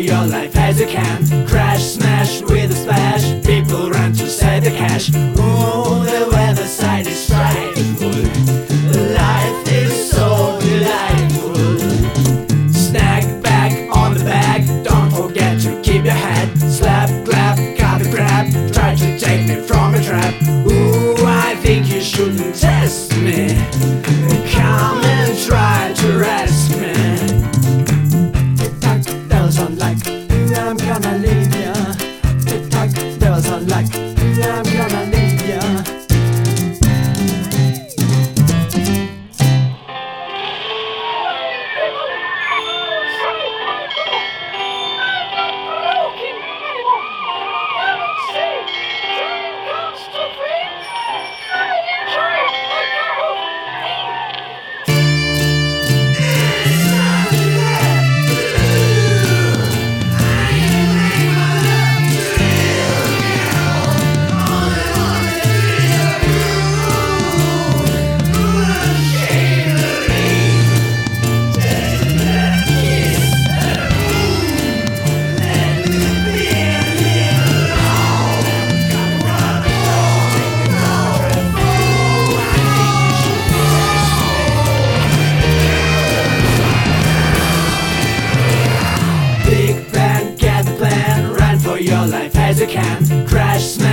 your life as you can. Crash, smash with a splash. People run to save the cash. Ooh, the weather side is frightful. Life is so delightful. Snack back on the bag. Don't forget to keep your head. Slap, clap, got the crap. Try to take me from a trap. Ooh, I think you shouldn't test me. Come and try to rescue me. Tick-tock, there was one like I'm gonna leave ya. Tick-tock, there was one like I'm gonna leave ya. Your life as you can. Crash, smash